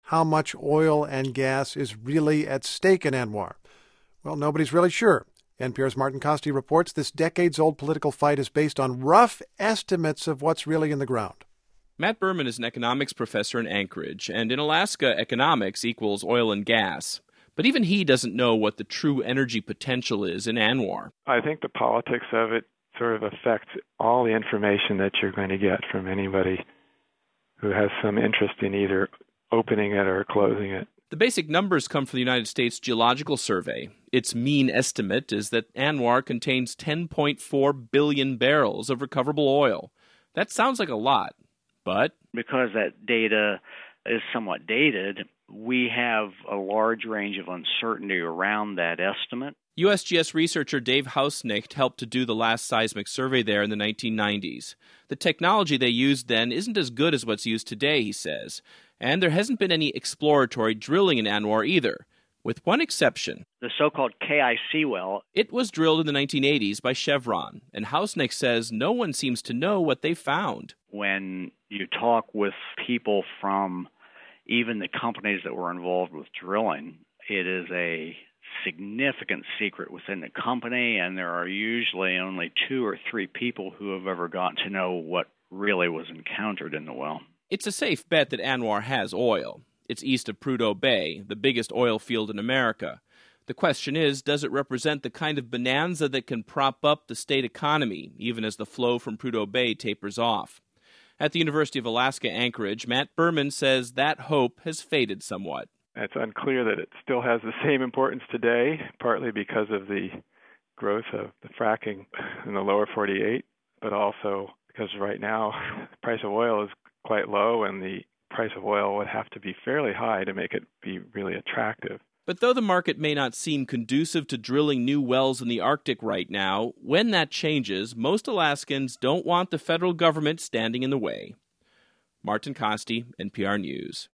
how much oil and gas is really at stake in ANWR? Well, nobody's really sure. NPR's Martin Kaste reports this decades-old political fight is based on rough estimates of what's really in the ground. Matt Berman is an economics professor in Anchorage, and in Alaska, economics equals oil and gas. But even he doesn't know what the true energy potential is in ANWR. I think the politics of it sort of affects all the information that you're going to get from anybody who has some interest in either opening it or closing it. The basic numbers come from the United States Geological Survey. Its mean estimate is that ANWR contains 10.4 billion barrels of recoverable oil. That sounds like a lot, but because that data is somewhat dated, we have a large range of uncertainty around that estimate. USGS researcher Dave Hausnecht helped to do the last seismic survey there in the 1990s. The technology they used then isn't as good as what's used today, he says. And there hasn't been any exploratory drilling in ANWR either, with one exception. The so-called KIC well. It was drilled in the 1980s by Chevron, and Hausnecht says no one seems to know what they found. When you talk with people from even the companies that were involved with drilling, it is a significant secret within the company, and there are usually only 2 or 3 people who have ever gotten to know what really was encountered in the well. It's a safe bet that ANWR has oil. It's east of Prudhoe Bay, the biggest oil field in America. The question is, does it represent the kind of bonanza that can prop up the state economy, even as the flow from Prudhoe Bay tapers off? At the University of Alaska Anchorage, Matt Berman says that hope has faded somewhat. It's unclear that it still has the same importance today, partly because of the growth of the fracking in the lower 48, but also because right now the price of oil is quite low, and the price of oil would have to be fairly high to make it be really attractive. But though the market may not seem conducive to drilling new wells in the Arctic right now, when that changes, most Alaskans don't want the federal government standing in the way. Martin Kaste, NPR News.